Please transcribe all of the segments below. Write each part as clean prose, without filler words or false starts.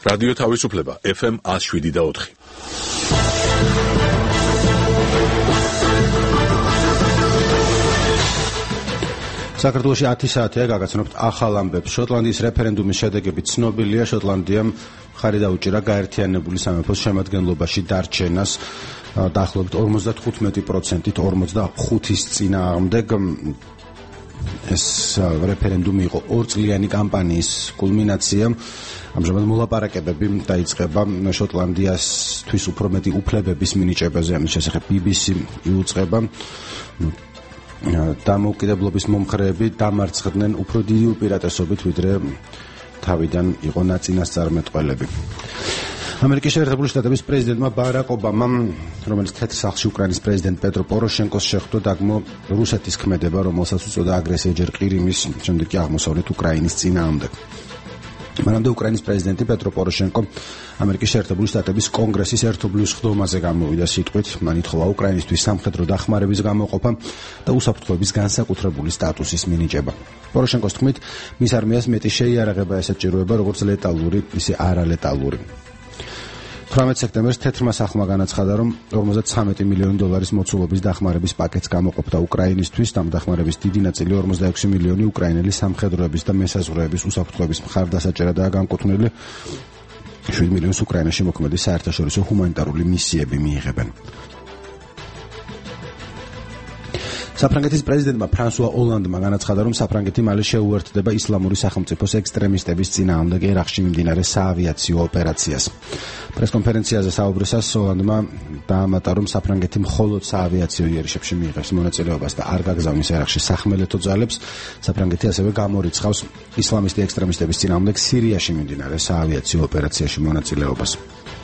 რადიო თავისუფლება FM 107.4. საქართველოში 10 საათია გაგაცნობთ ახალ ამბებს. შოტლანდიის რეფერენდუმის შედეგები ცნობილია. შოტლანდიამ მხარი დაუჭირა გაერთიანებული სამეფოს შემადგენლობაში დარჩენას დაახლოებით 55%-ით 45-ის წინააღმდეგ. ეს რეფერენდუმი იყო ორწლიანი კამპანიის კულმინაცია. ამჟამად მოლაპარაკებები დაიწყება შოტლანდიასთვის უფრო მეტი უფლებების მინიჭებაზე. ამის შესახებ BBC იუწყება. დამოუკიდებლობის მომხრეები დამარცხდნენ უფრო დიდი უპირატესობით, ვიდრე თავიდან იყო ნაწინასწარმეტყველები. ამერიკის შეერთებული შტატების პრეზიდენტმა ბარაკ ობამამ, რომელიც თეთრ სახლში უკრაინის პრეზიდენტ პეტრო პოროშენკოს შეხვდა, დაგმო რუსეთის ქმედება, რომელსაც უწოდა აგრესია ჯერ ყირიმის, შემდეგ კი აღმოსავლეთ უკრაინის წინააღმდეგ. მანამდე უკრაინის პრეზიდენტი პეტრო პოროშენკო ამერიკის შეერთებული შტატების კონგრესის ერთობლივ სხდომაზე გამოვიდა სიტყვით. მან ითხოვა უკრაინისთვის სამხედრო დახმარების გამოყოფა და უსაფრთხოების განსაკუთრებული სტატუსის მინიჭება. პოროშენკოს თქმით, მის არმიას მეტი შეიარაღება ესაჭიროება, როგორც ლეტალური, ისე არალეტალური. 18 სექტემბერს თეთრმა სახლმა განაცხადა, რომ $53 მილიონი მოცულობის დახმარების პაკეტს გამოყოფდა უკრაინისთვის. ამ დახმარების დიდი ნაწილი 46 მილიონი უკრაინელი სამხედროების და მესაზღვრეების უსაფრთხოების მხარდასაჭერადაა განკუთვნილი. 7 მილიონს უკრაინაში მოქმედი საერთაშორისო ჰუმანიტარული მისიები მიიღებენ. საფრანგეთის პრეზიდენტმა ფრანსუა ოლანდმა განაცხადა, რომ საფრანგეთი მალე შეუერთდება ისლამური სახელმწიფოს ექსტრემისტების წინააღმდეგ ერაყში მიმდინარე საავიაციო ოპერაციას. პრესკონფერენციაზე საუბრისას ოლანდმა დაამატა, რომ საფრანგეთი მხოლოდ საავიაციო იერიშებში მიიღებს მონაწილეობას და არ გაგზავნის ერაყში სახმელეთო ძალებს. საფრანგეთი ასევე გამორიცხავს ისლამისტი ექსტრემისტების წინააღმდეგ სირიაში მიმდინარე საავიაციო ოპერაციაში მონაწილეობას.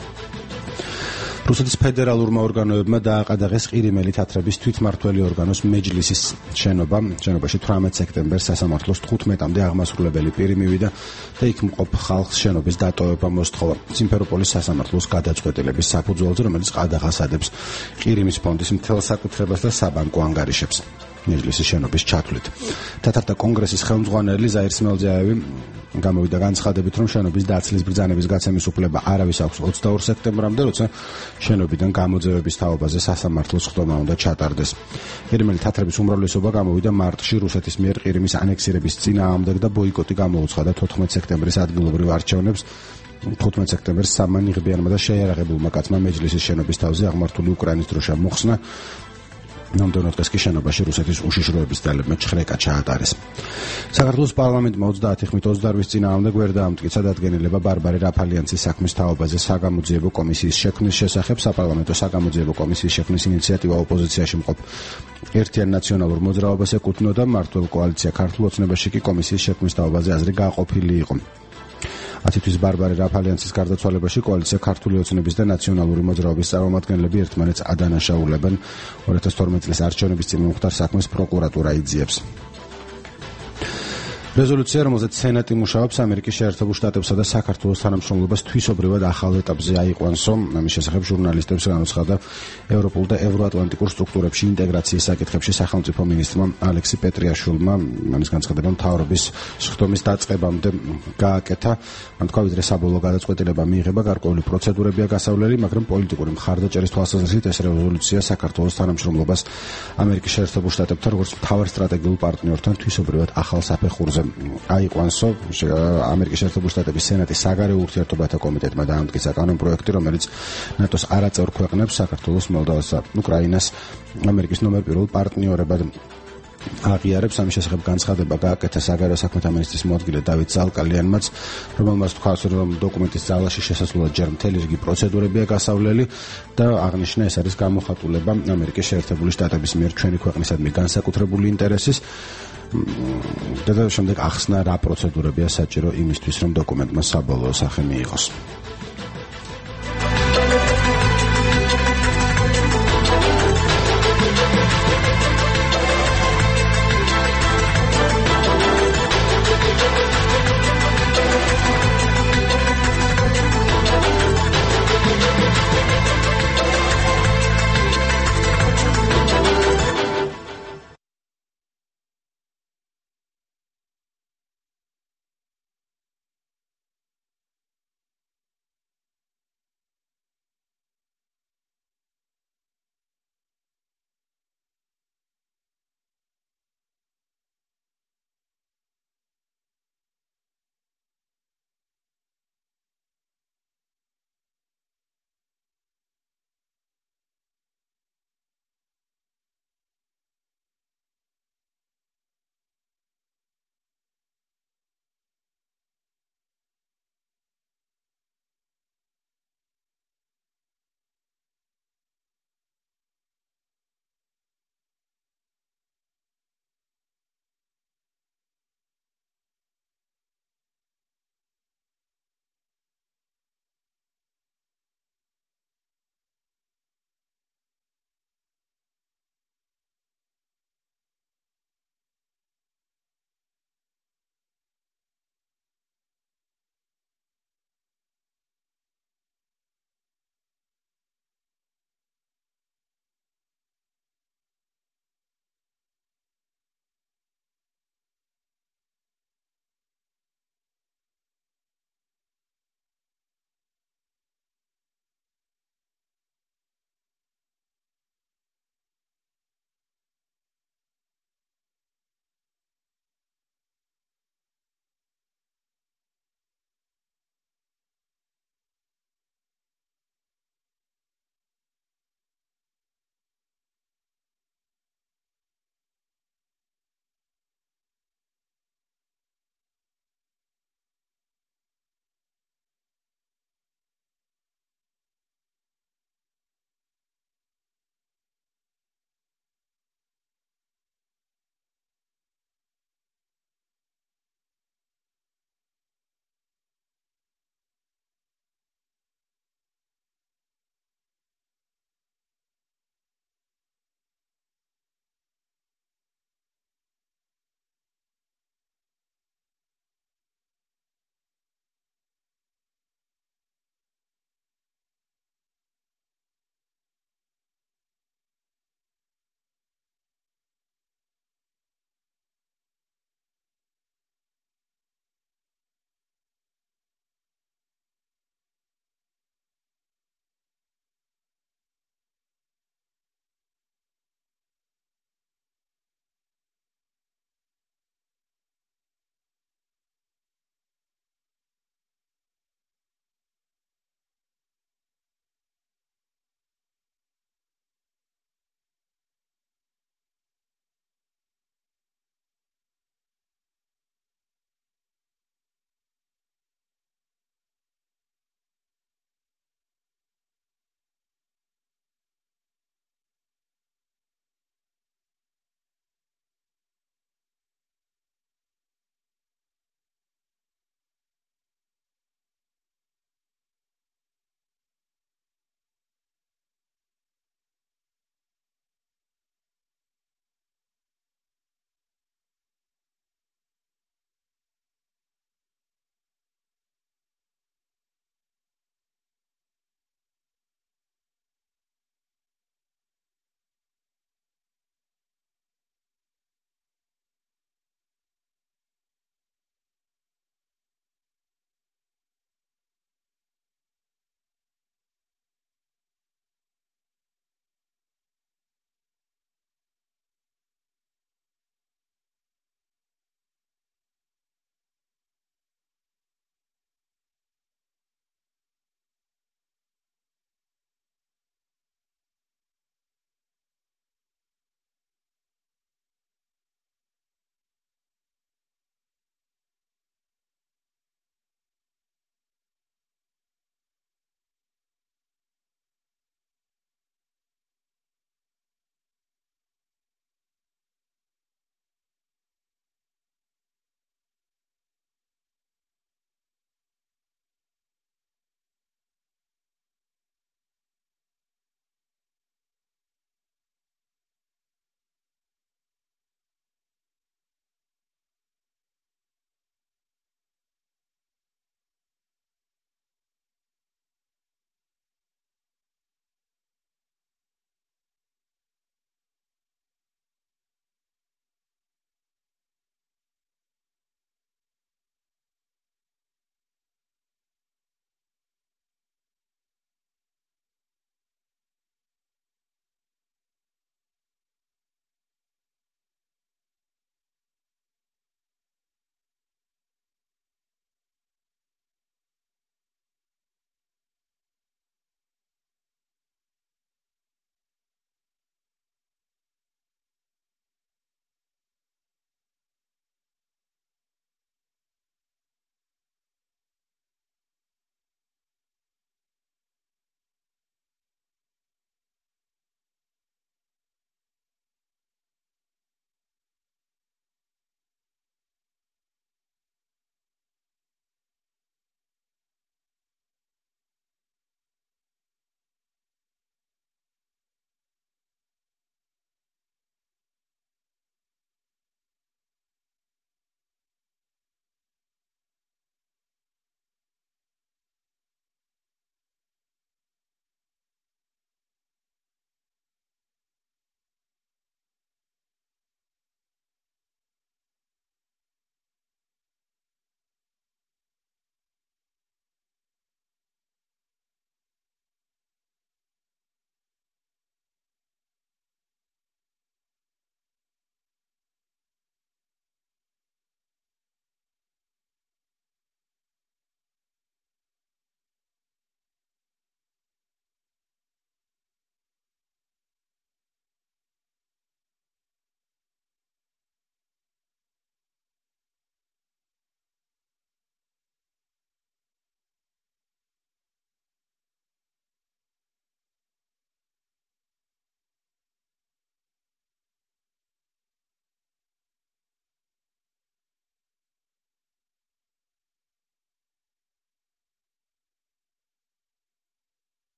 რუსეთის ფედერალურმა ორგანოებმა დააყადაღეს ყირიმელი თათრების თვითმმართველი ორგანოს მეჯლისის შენობა. შენობაში 18 სექტემბერს სასამართლოს 15-მდე აღმასრულებელი პირი მივიდა და იქ მყოფ ხალხს შენობის დატოვება მოსთხოვა. სიმფეროპოლის სასამართლოს გადაწყვეტილების საფუძველზე, რომელიც ყადაღას ადებს ყირიმის ფონდის მთელ საკუთრებას და საბანკო ანგარიშებს. მეჯლისის შენობის ჩათვლით. თათართა კონგრესის ხელმძღვანელი ზაირ სმელძიაევი გამოვიდა განცხადებით, რომ შენობის დაცლის ბრძანების გაცემის უფლება არავის აქვს 22 სექტემბრამდე, როცა შენობიდან გამოძევების თაობაზე სასამართლოს ხდომა უნდა ჩატარდეს. ყირიმელი თათრების უმრავლესობა გამოვიდა მარტში რუსეთის მიერ ყირიმის ანექსირების წინააღმდეგ და ბოიკოტი გამოუცხადა 14 სექტემბრის ადგილობრივ არჩევნებს. 15 სექტემბერს სამანიღბიანმა და შეიარაღებულმა კაცმა მეჯლისის შენობის თავზე აღმართული უკრაინის დროშა მოხსნა. ნამდვილად დღეს კი შენობაში რუსეთის უშიშროების ძალებმა ჩხრეკა ჩაატარეს. საქართველოს პარლამენტმა 30 ხმით 28-ის წინააღმდეგ ვერ დაამტკიცა დადგენილება ბარბარე რაფალიანცის საქმის თაობაზე საგამოძიებო კომისიის შექმნის შესახებ. საპარლამენტო საგამოძიებო კომისიის შექმნის ინიციატივა ოპოზიციაში მყოფ ერთიან ნაციონალურ მოძრაობას ეკუთვნოდა. მმართველ კოალიცია ქართულ ოცნებაში კი კომისიის შექმნის თაობაზე აზრი გააყოფილი იყო. 10 თვის ბარბარე რაფალიანცის გარდაცვალებაში კოალიცია ქართული ოცნების და ნაციონალური მოძრაობის წარმომადგენლები ერთმანეთს ადანაშაულებენ. 2012 წლის არჩევნების წინ მომხდარ საქმეს პროკურატურა იძიებს. რეზოლუცია, რომელზეც სენატი მუშაობს, ამერიკის შეერთებულ შტატებსა და საქართველოს თანამშრომლობას თვისობრივად ახალ ეტაპზე აიყვანსო. ამის შესახებ ჟურნალისტებს განაცხადა ევროპულ და ევროატლანტიკურ სტრუქტურებში ინტეგრაციის საკითხებში სახელმწიფო მინისტრმა ალექსი პეტრიაშვილმა. ამის განცხადება მთავრობის სხდომის დაწყებამდე გააკეთა. მან თქვა, ვიდრე საბოლოო გადაწყვეტილება მიიღება, გარკვეული პროცედურებია გასავლელი, მაგრამ პოლიტიკური მხარდაჭერის თვალსაზრისით ეს რეზოლუცია საქართველოს თანამშრომლობას ამერიკის შეერთებულ შტატებთან როგორც მთავარ სტრატეგიულ პარტნიორთან თვისობრივად ახალ საფეხურზე აიყვანსო. ამერიკის შეერთებული შტატების სენატის საგარეო ურთიერთობათა კომიტეტმა დაამტკიცა კანონპროექტი, რომელიც ნატოს არაწევრ ქვეყნებს საქართველოს, მოლდოვას და უკრაინას ამერიკის ნომერ პირველ პარტნიორებად აღიარებს. ამის შესახებ განცხადება გააკეთა საგარეო საქმეთა მინისტრის მოადგილე დავით ზალკალიანმაც, რომელმაც თქვა, რომ დოკუმენტის ძალაში შესასვლელად ჯერ მთელი რიგი პროცედურებია გასავლელი და აღნიშნა, ეს არის გამოხატულება ამერიკის შეერთებული შტატების მიერ ჩვენი ქვეყნისადმი განსაკუთრებული ინტერესის და შემდეგ ახსნა რა პროცედურებია საჭირო იმისთვის, რომ დოკუმენტმა საბოლოო სახე მიიღოს.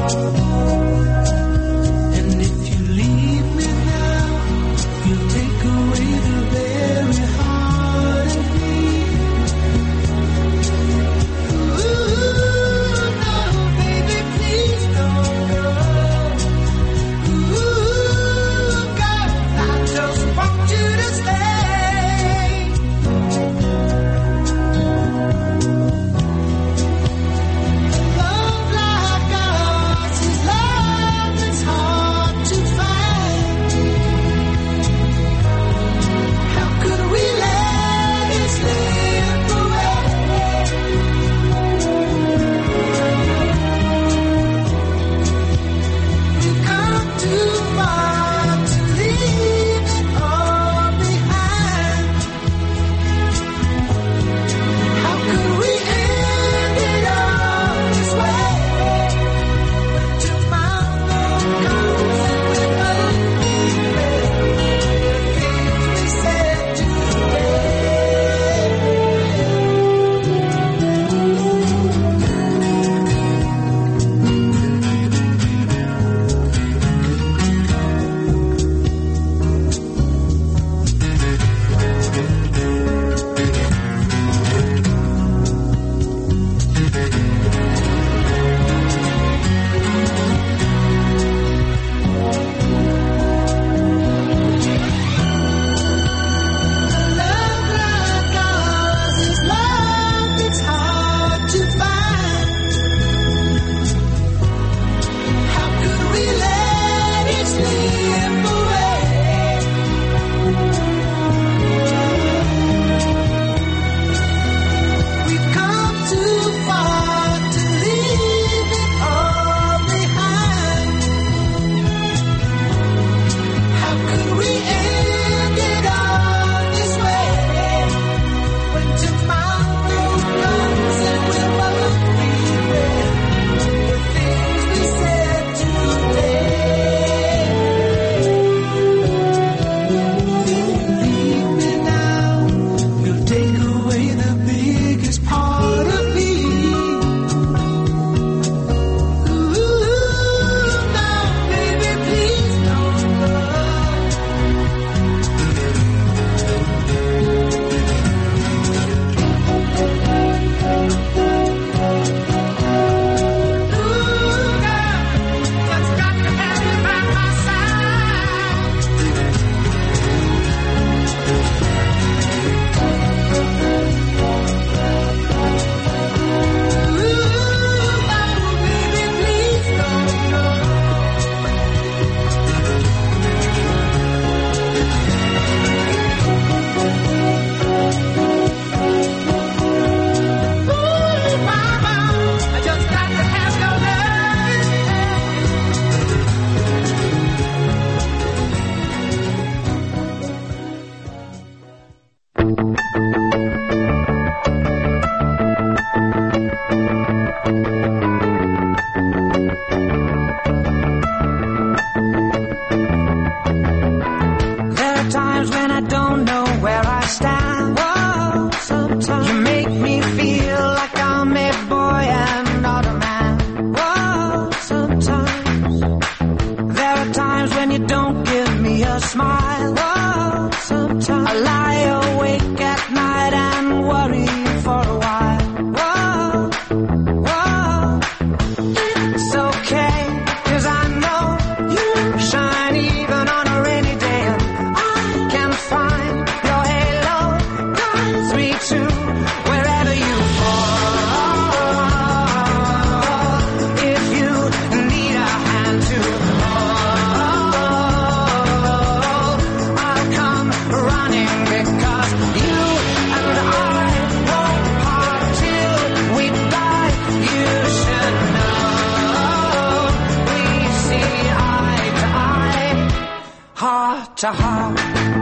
to heart.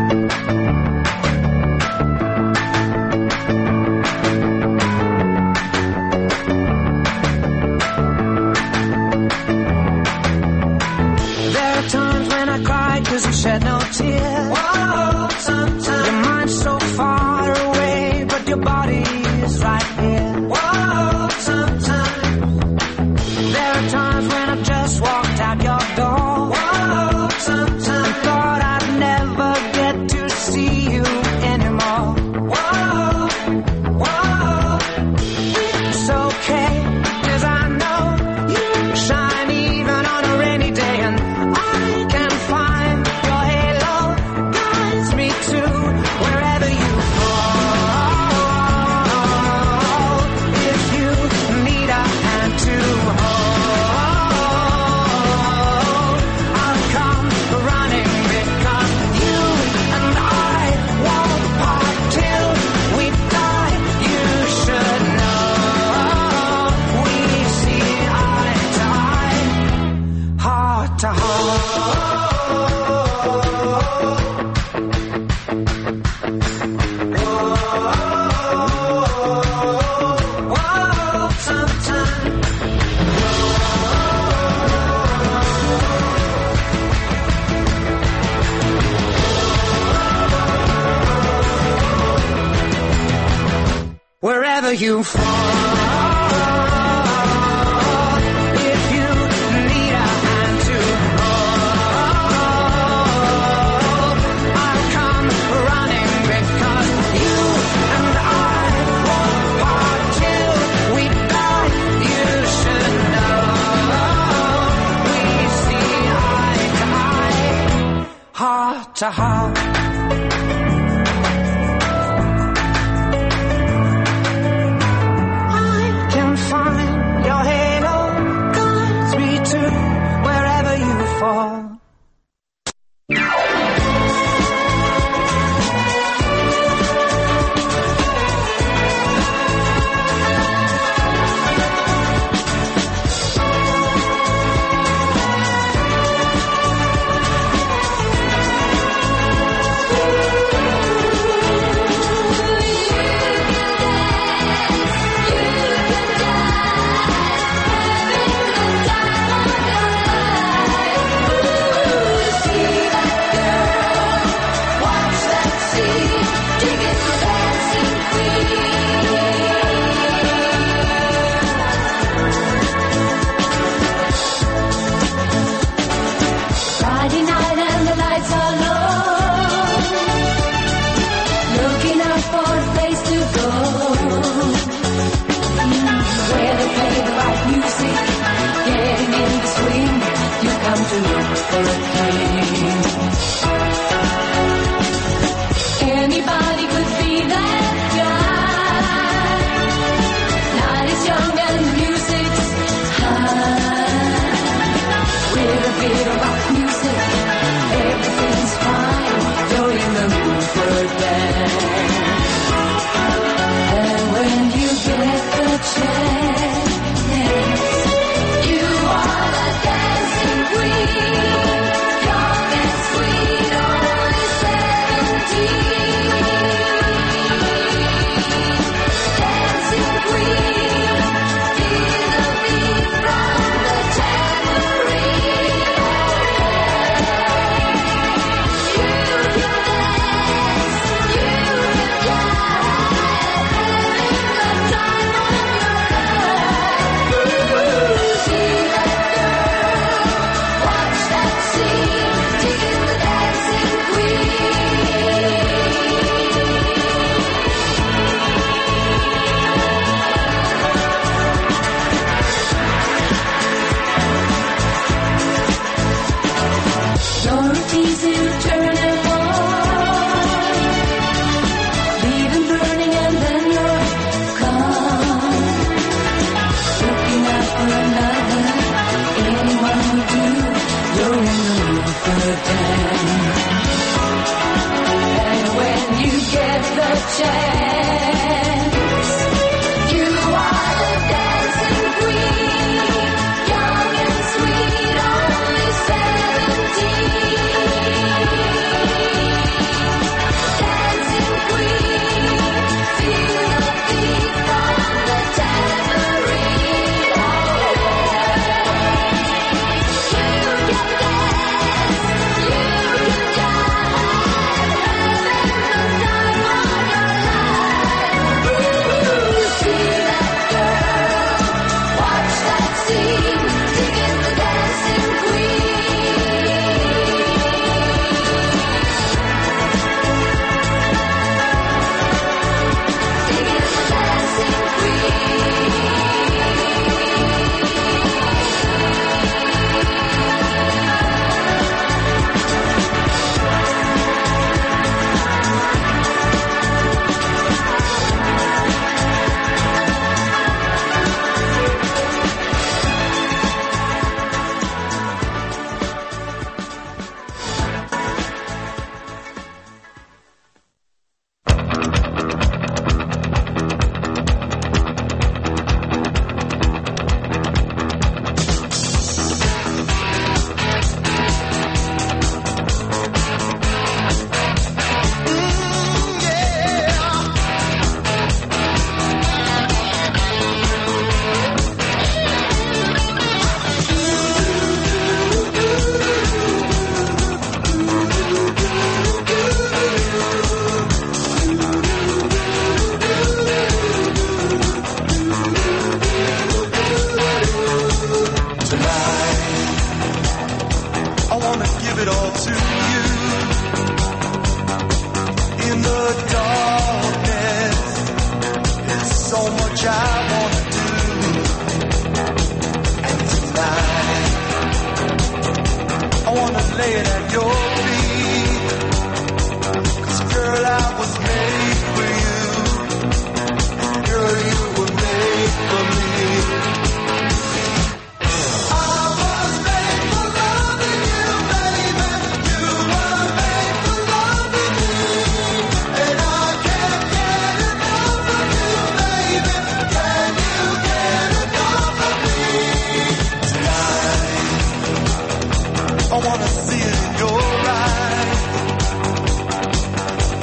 There are times when I cry 'cause you shed no tears. Whoa, sometimes your mind's so far away, but your body is right here. Whoa, sometimes there are times when I just wherever you fall. If you need a hand to hold, I'll come running because you and I won't part till we die. You should know we see eye to eye, heart to heart.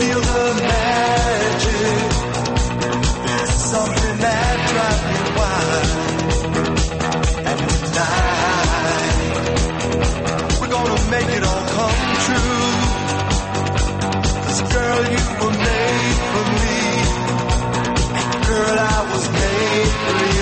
feel the magic. There's something that drives me wild. And tonight, we're gonna make it all come true. 'Cause girl, you were made for me. And girl, I was made for you.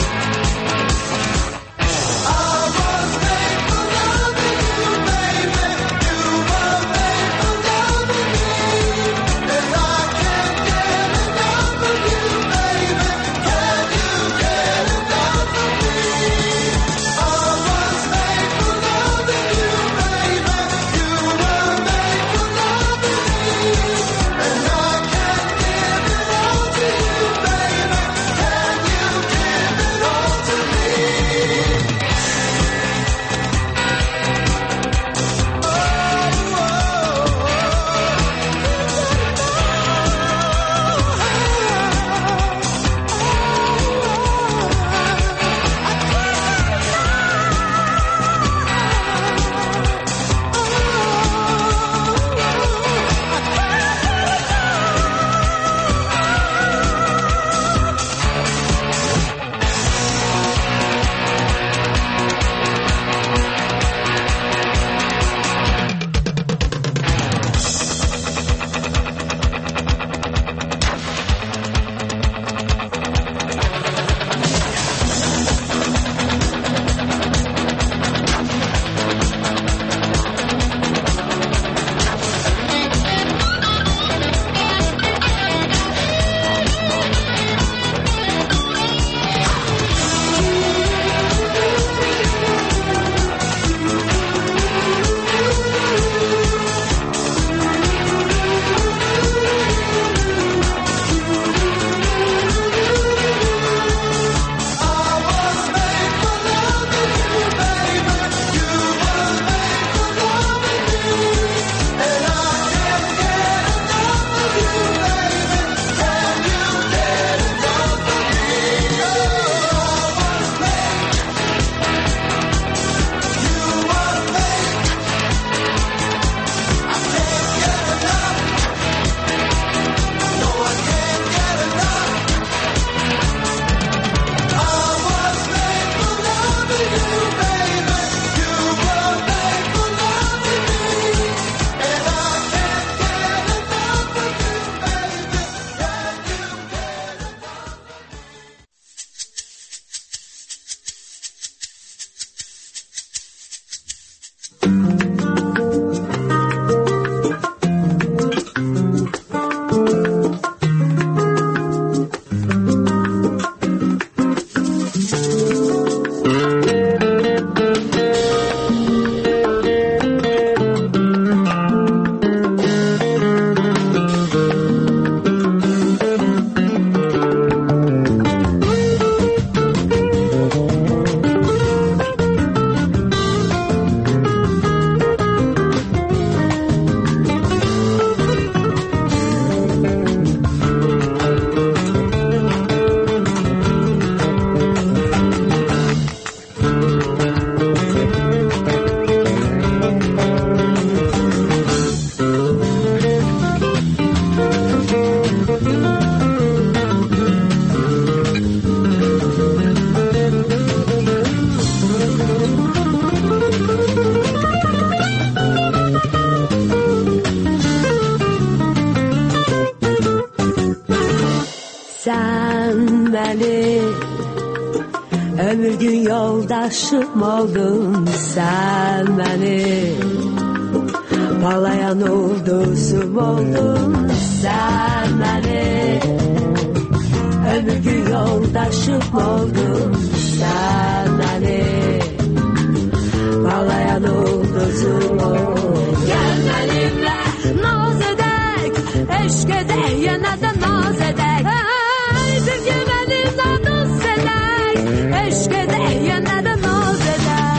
Ömür gün yoldaşım oldun sen benim, parlayan ulduzum oldun sen benim. Ömür gün yoldaşım oldun sen benim, parlayan ulduzum oldun. Gel benimle naz edek, eşk edek, yeniden naz edek. Haydi gel benimle naz edek, eşk edek, yeniden naz edek.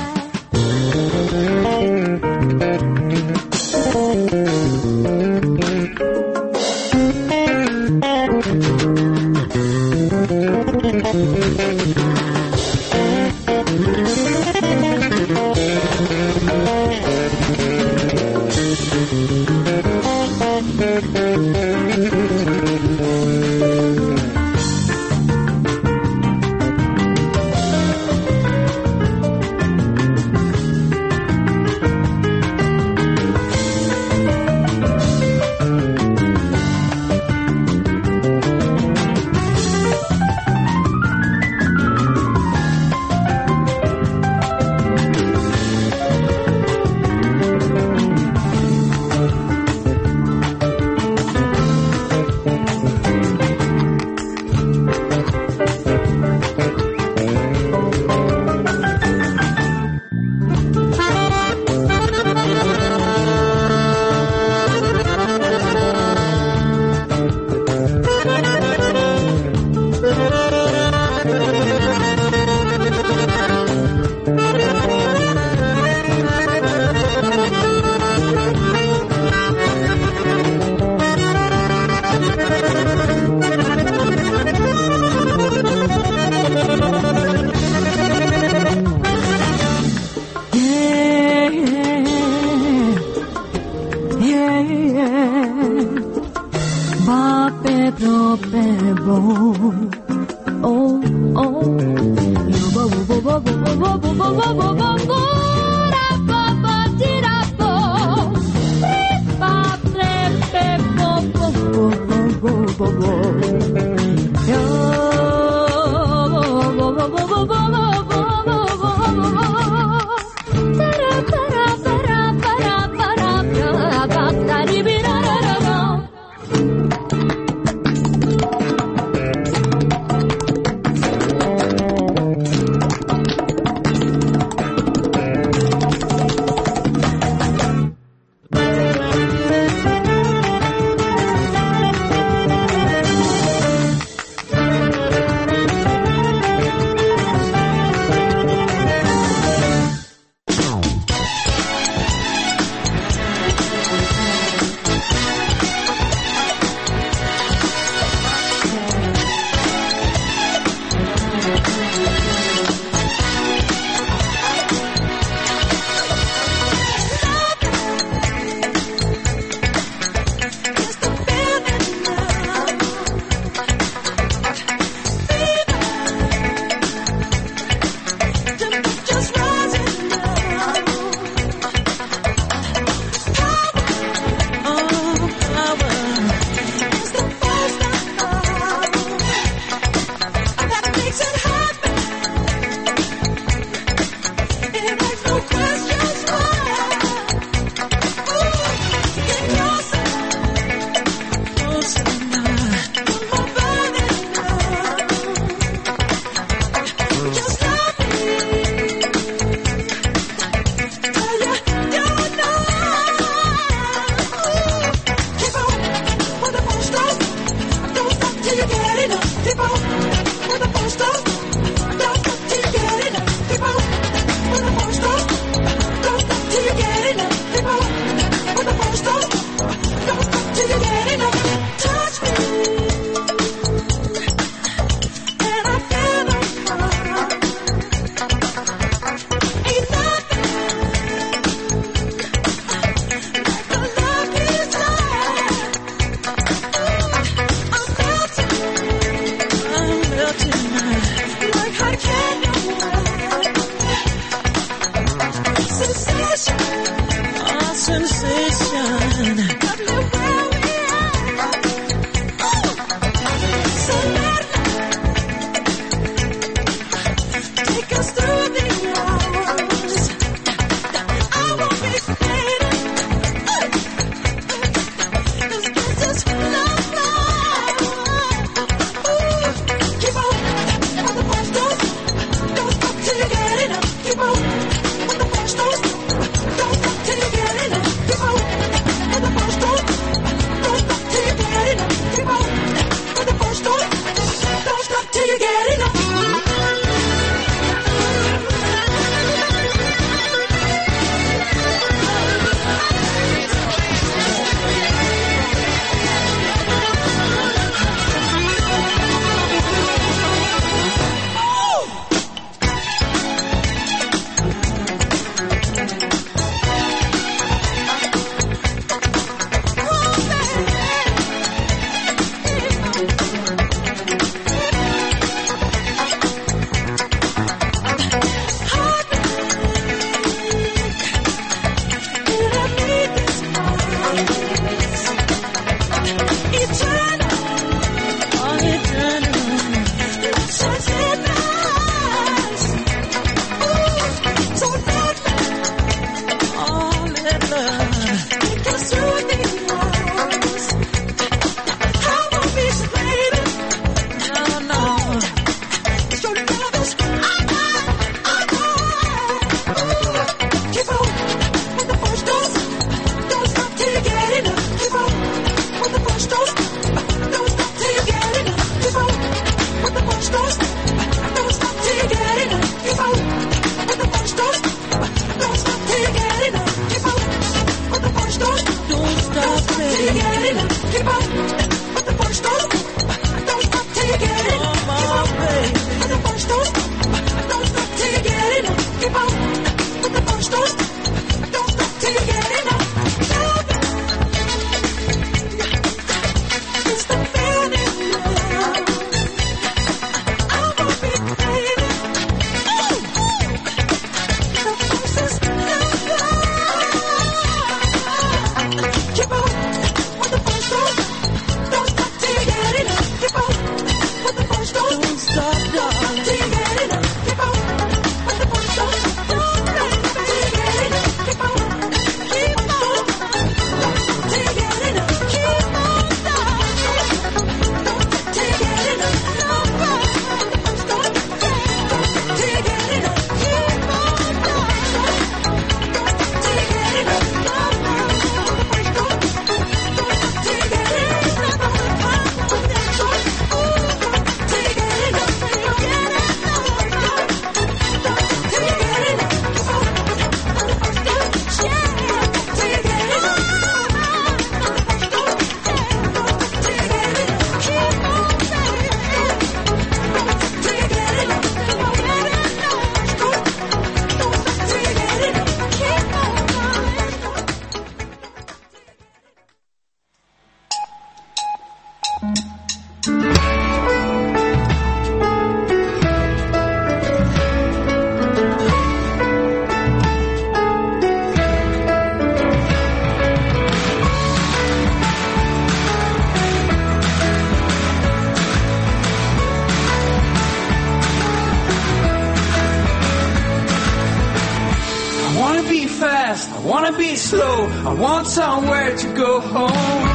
I want somewhere to go home.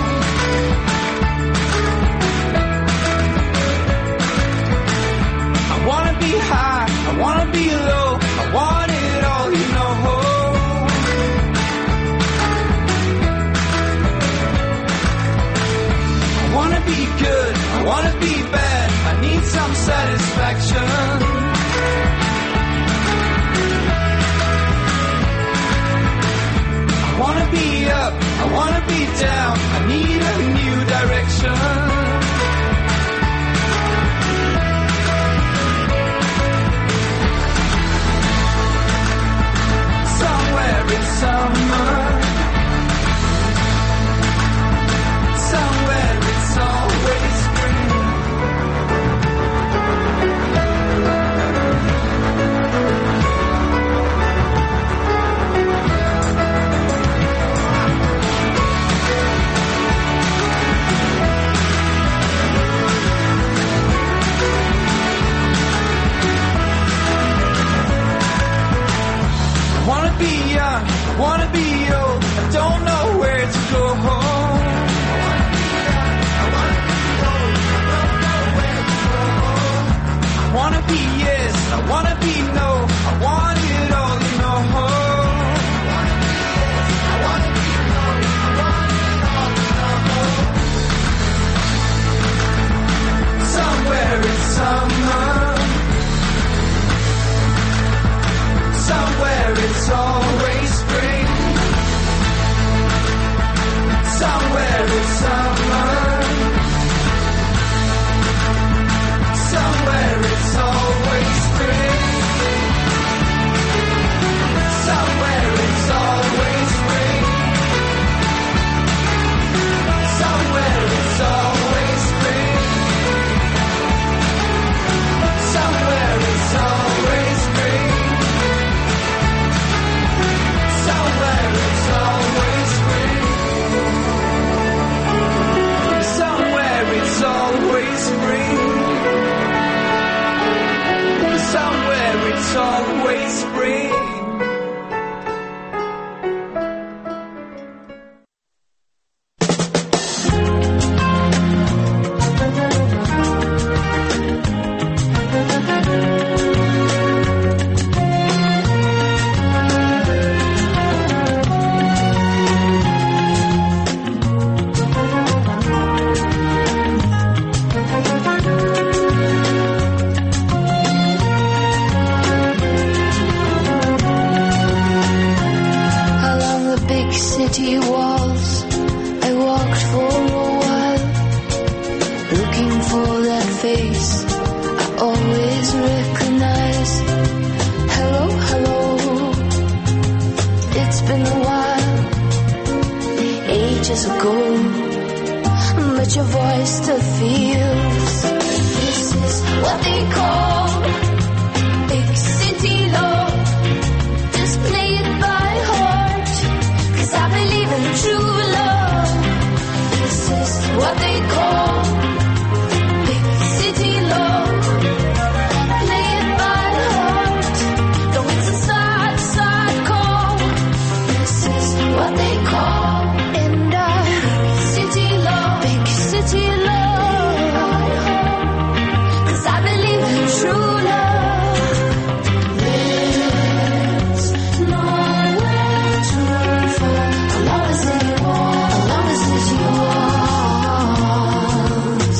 I wanna be high, I wanna be low, I want it all, you know. I wanna be good, I wanna be bad, I need some satisfaction. I wanna be up, I wanna be down, I need a new direction. Somewhere in summer, somewhere it's always spring. face I always recognize. Hello, hello. It's been a while, ages ago, but your voice still feels. This is what they call big city love. Just play it by heart, 'cause I believe in true love. This is what they call big city love. Play it by heart, though it's a sad, sad call. This is what they call and city love, big city love. 'Cause I believe in true love. There's nowhere to run from, as long as it's yours, as long as it's yours.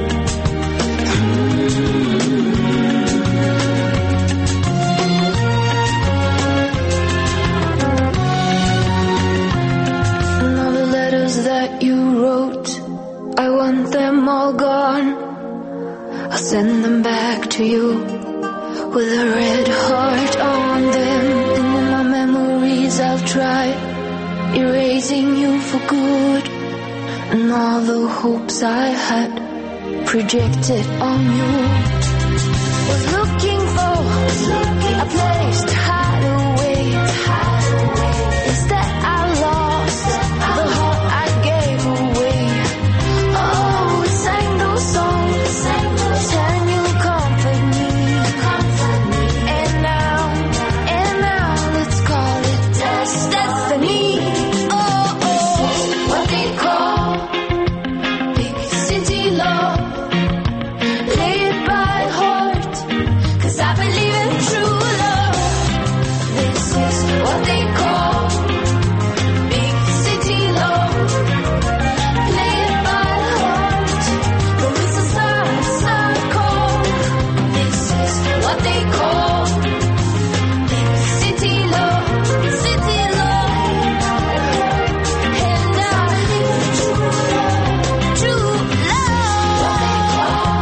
And all the letters that you wrote, I want them all gone. I'll send them back to you with a red heart on them. And in my memories I'll try erasing you for good. And all the hopes I had projected on you. Was looking for a place to hide away. Instead I lost the heart I gave away. Oh, we sang those songs, and you comfort me. And now let's call it destiny. Oh, what they call big city love. Play it by heart, 'cause I believe in true love. This is what they call big city love. Play it by heart, though it's a sad, sad call. This is what they call big city love, city love. And I believe in true love, true love. What they call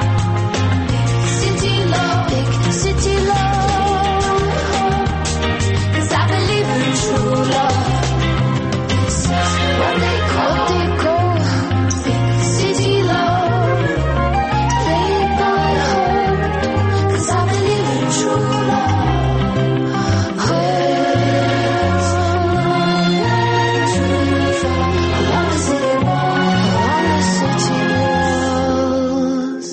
city love, big city love. 'Cause I believe in true love. This is what they call big city love. Play it by heart, 'cause I believe in true love. There's nowhere to run from, as long as it was.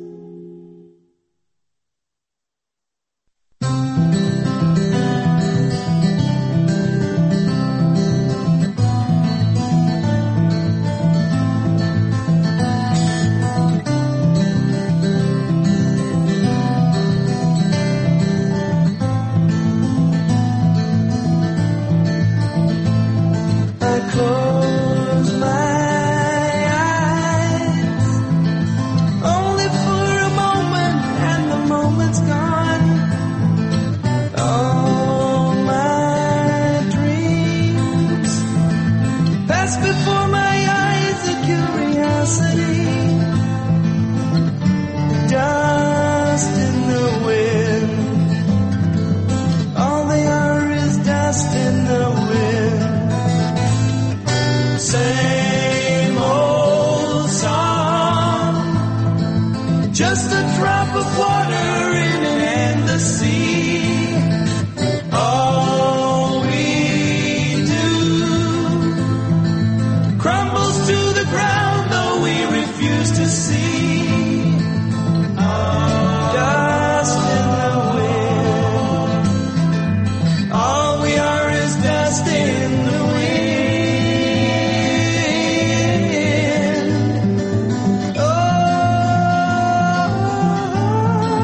I close my eyes only for a moment, and the moment's gone. All my dreams pass before my eyes, a curiosity, dust in the wind. All they are is dust in the wind. Same old song, just a drop of water in an endless sea. All we do crumbles to the ground, though we refuse to see. Dust in the wind. All we are is dust in the wind. Oh,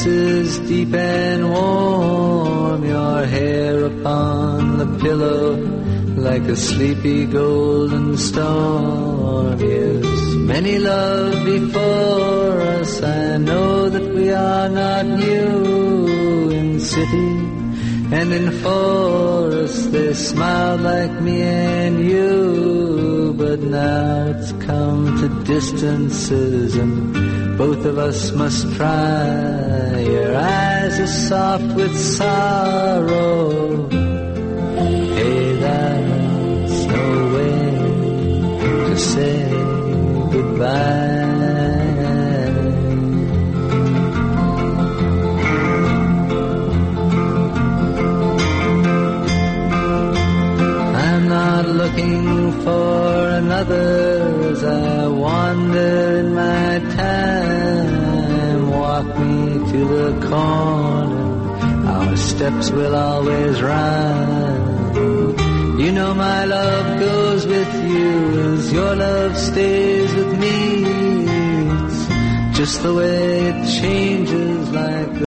kisses deep and warm, your hair upon the pillow like a sleepy golden storm. Yes, many love before us, I know that we are not new. In city and in forest they smiled like me and you, but now it's come to distances and both of us must try. Your eyes are soft with sorrow. Hey, that's no way to say goodbye. I'm not looking for another as I wander in my time. Walk me to the corner, our steps will always rhyme. You know my love goes with you as your love stays with me. It's just the way it changes like the